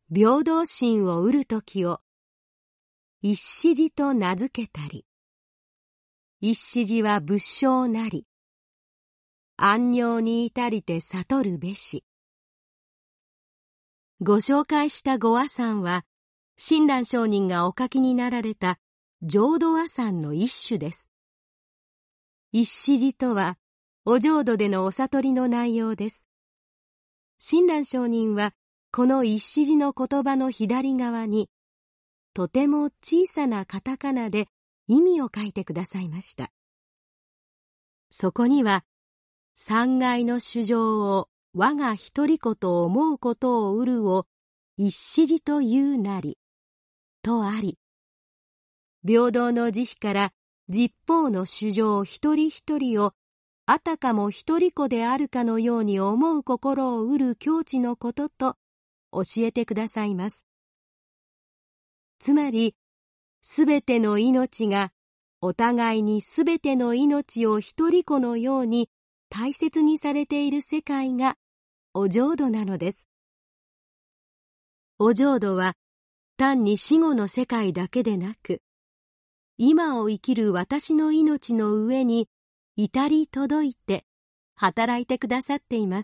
平等心を得るときを一子寺と名付けたり、一子寺は仏性なり、安寧に至りて悟るべし。ご紹介した御阿山は、親鸞上人がお書きになられた浄土阿山の一種です。一子寺とは、お浄土でのお悟りの内容です。親鸞上人は、この一子寺の言葉の左側に、とても小さなカタカナで意味を書いてくださいました。そこには、三界の衆生を我が一人子と思うことをうるを一子寺というなり、とあり、平等の慈悲から十方の衆生一人一人をあたかも一人子であるかのように思う心をうる境地のことと教えてくださいます。つまり、すべての命がお互いにすべての命を一人子のように大切にされている世界がお浄土なのです。お浄土は単に死後の世界だけでなく、今を生きる私の命の上に至り届いて働いてくださっています。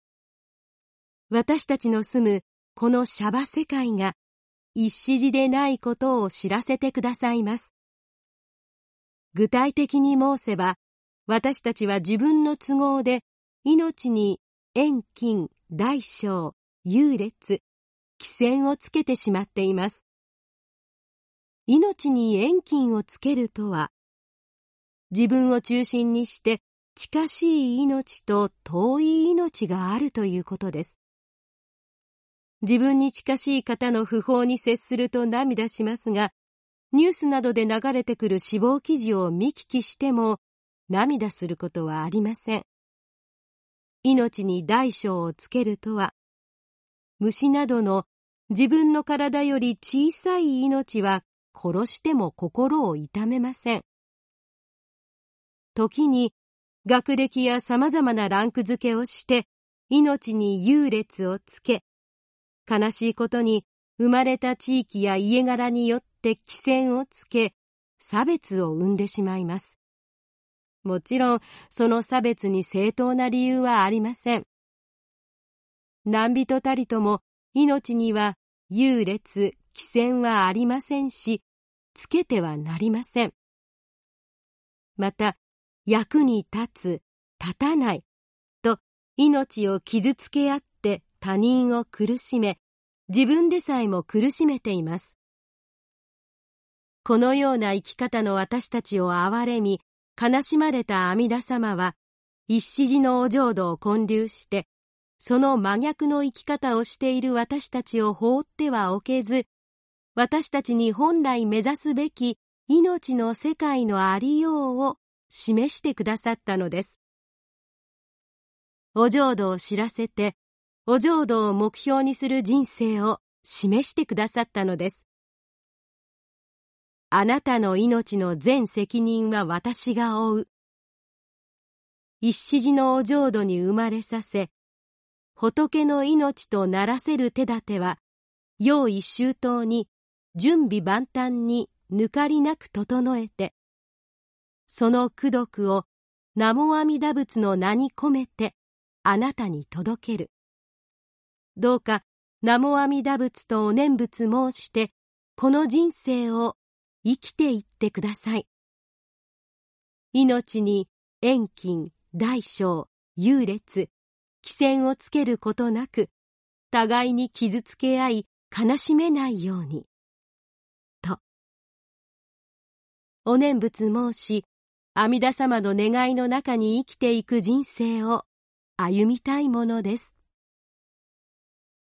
私たちの住むこの娑婆世界が一子寺でないことを知らせてくださいます。具体的に申せば、私たちは自分の都合で命に遠近、大小、優劣、貴賤をつけてしまっています。命に遠近をつけるとは、自分を中心にして近しい命と遠い命があるということです。自分に近しい方の訃報に接すると涙しますが、ニュースなどで流れてくる死亡記事を見聞きしても涙することはありません。命に大小をつけるとは、虫などの自分の体より小さい命は殺しても心を痛めません。時に学歴や様々なランク付けをして命に優劣をつけ、悲しいことに生まれた地域や家柄によって貴賤をつけ、差別を生んでしまいます。もちろん、その差別に正当な理由はありません。何人たりとも命には優劣、貴賤はありませんし、つけてはなりません。また、役に立つ、立たないと命を傷つけ合って他人を苦しめ、自分でさえも苦しめています。このような生き方の私たちを憐れみ、悲しまれた阿弥陀様は、一子寺のお浄土を建立して、その真逆の生き方をしている私たちを放ってはおけず、私たちに本来目指すべき命の世界のありようを示してくださったのです。お浄土を知らせて、お浄土を目標にする人生を示してくださったのです。あなたの命の全責任は私が負う。一子寺のお浄土に生まれさせ、仏の命とならせる手立ては、用意周到に、準備万端に抜かりなく整えて、その功徳を南無阿弥陀仏の名に込めて、あなたに届ける。どうか南無阿弥陀仏とお念仏申して、この人生を生きていってください。命に遠近、大小、優劣、貴賤をつけることなく、互いに傷つけ合い、悲しめないように。と。お念仏申し、阿弥陀様の願いの中に生きていく人生を歩みたいものです。